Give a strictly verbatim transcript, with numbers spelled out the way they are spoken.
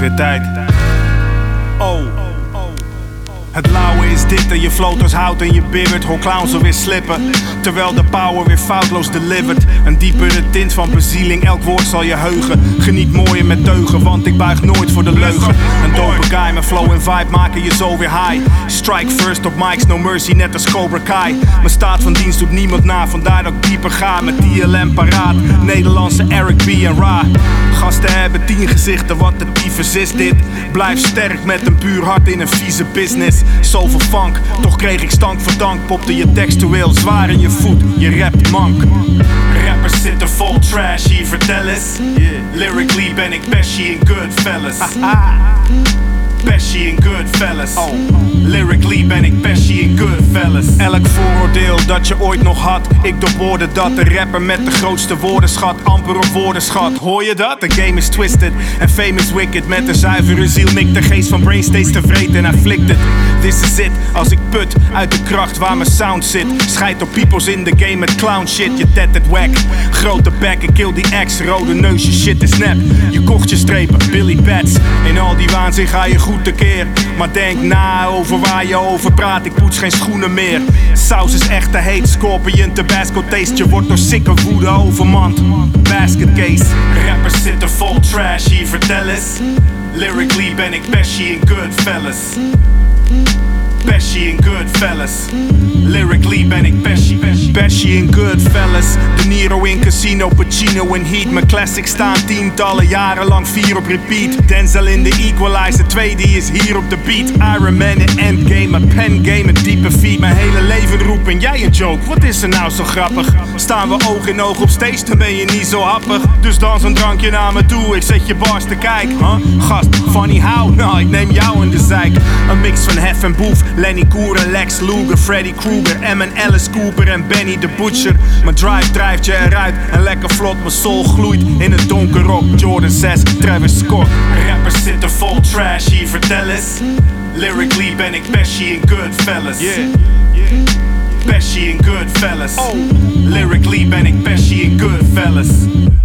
weer tijd. Oh. Het lauwe is dit en je float als hout en je bibbert. Hoor clowns alweer slippen, terwijl de power weer foutloos delivered. Een diepere tint van bezieling, elk woord zal je heugen. Geniet mooier met teugen, want ik buig nooit voor de leugen. Een dope guy, mijn flow en vibe maken je zo weer high. Strike first op mics, no mercy, net als Cobra Kai. Mijn staat van dienst doet niemand na, vandaar dat ik dieper ga. Met T L M paraat, Nederlandse Eric B en Ra. Gasten hebben tien gezichten, wat de tyfus is dit. Blijf sterk met een puur hart in een vieze business. Zoveel funk, toch kreeg ik stank voor dank. Popte je textueel zwaar in je voet, je rapt mank. Rappers zitten vol trash hier, vertel eens. Lyrically ben ik Pesci in Goodfellas. Pesci in Goodfellas. Oh. Lyrically ben ik Pesci in Goodfellas. Elk vooroordeel dat je ooit nog had, ik doorboorde dat. De rapper met de grootste woordenschat, amper op woordenschat. Hoor je dat? De game is twisted en fame is wicked. Met een zuivere ziel nikt de geest van brain steeds tevreden en afflicted. This is it, als ik put uit de kracht waar mijn sound zit. Scheid op peoples in de game met clown shit, je tatted wack. Grote bek, ik kill die ex, rode neus, je shit is nep. Je kocht je strepen, Billy Bats. In al die waanzin ga je goed tekeer. Maar denk na over waar je over praat, ik poets geen schoenen meer. Saus is echt te heet, Scorpion, Tabasco taste. Je wordt door sikke woede overmand. Basket case, rappers zitten vol trash hier, vertel eens. Lyrically ben ik Pesci in Goodfellas. Pesci in Goodfellas. Lyrically ben ik Pesci, Pesci, Pesci in Goodfellas. De Niro in Casino, Pacino in Heat. Mijn classics staan tientallen jaren lang, vier op repeat. Denzel in de Equalizer, twee die is hier op de beat. Iron Man in Endgame, mijn pen game, een diepe feat. Mijn hele leven roepen, jij een joke, wat is er nou zo grappig? Staan we oog in oog op stage, dan ben je niet zo happig. Dus dans een drankje naar me toe, ik zet je bars te kijk. Huh? Gast, funny how? Nou, ik neem jou in de zeik. Een mix van Hef en Boef, Lenny Koer, Lex Luger, Freddy Krueger, M en Alice Cooper en Benny the Butcher. Mijn drive drijft je eruit en lekker vlot, mijn soul gloeit in het donker op. Jordan zes, Travis Scott. Rappers zitten vol trash hier, vertel eens. Lyrically ben ik Pesci in Goodfellas. Yeah, yeah. Pesci in Goodfellas. Oh. Lyrically ben ik Pesci in Goodfellas.